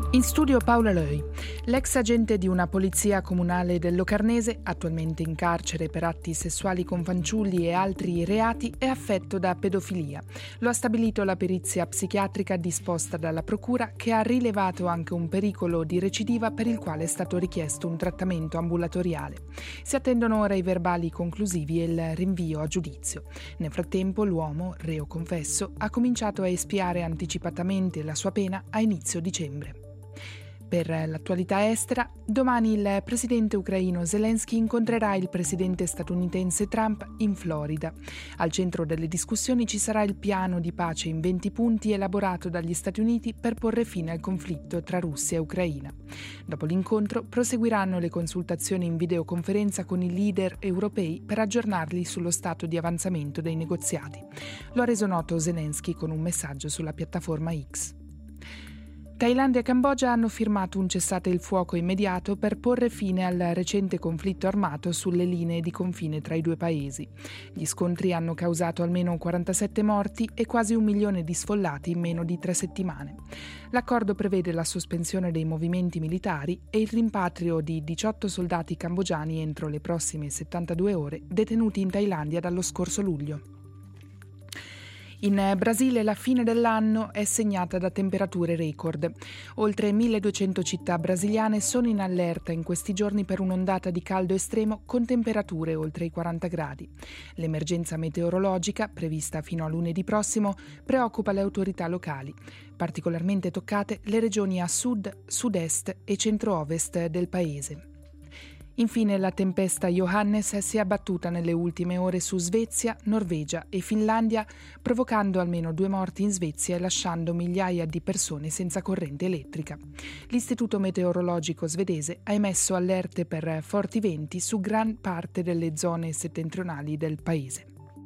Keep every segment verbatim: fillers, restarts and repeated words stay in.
In studio Paola Loi, l'ex agente di una polizia comunale del Locarnese, attualmente in carcere per atti sessuali con fanciulli e altri reati, è affetto da pedofilia. Lo ha stabilito la perizia psichiatrica disposta dalla procura, che ha rilevato anche un pericolo di recidiva per il quale è stato richiesto un trattamento ambulatoriale. Si attendono ora i verbali conclusivi e il rinvio a giudizio. Nel frattempo l'uomo, reo confesso, ha cominciato a espiare anticipatamente la sua pena a inizio dicembre. Per l'attualità estera, domani il presidente ucraino Zelensky incontrerà il presidente statunitense Trump in Florida. Al centro delle discussioni ci sarà il piano di pace in venti punti elaborato dagli Stati Uniti per porre fine al conflitto tra Russia e Ucraina. Dopo l'incontro proseguiranno le consultazioni in videoconferenza con i leader europei per aggiornarli sullo stato di avanzamento dei negoziati. Lo ha reso noto Zelensky con un messaggio sulla piattaforma X. Thailandia e Cambogia hanno firmato un cessate il fuoco immediato per porre fine al recente conflitto armato sulle linee di confine tra i due paesi. Gli scontri hanno causato almeno quarantasette morti e quasi un milione di sfollati in meno di tre settimane. L'accordo prevede la sospensione dei movimenti militari e il rimpatrio di diciotto soldati cambogiani entro le prossime settantadue ore, detenuti in Thailandia dallo scorso luglio. In Brasile la fine dell'anno è segnata da temperature record. Oltre milleduecento città brasiliane sono in allerta in questi giorni per un'ondata di caldo estremo con temperature oltre i quaranta gradi. L'emergenza meteorologica, prevista fino a lunedì prossimo, preoccupa le autorità locali. Particolarmente toccate le regioni a sud, sud-est e centro-ovest del paese. Infine la tempesta Johannes si è abbattuta nelle ultime ore su Svezia, Norvegia e Finlandia, provocando almeno due morti in Svezia e lasciando migliaia di persone senza corrente elettrica. L'Istituto meteorologico svedese ha emesso allerte per forti venti su gran parte delle zone settentrionali del paese.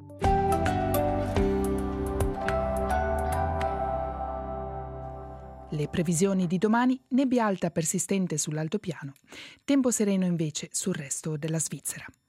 Le previsioni di domani: nebbia alta persistente sull'altopiano, tempo sereno invece sul resto della Svizzera.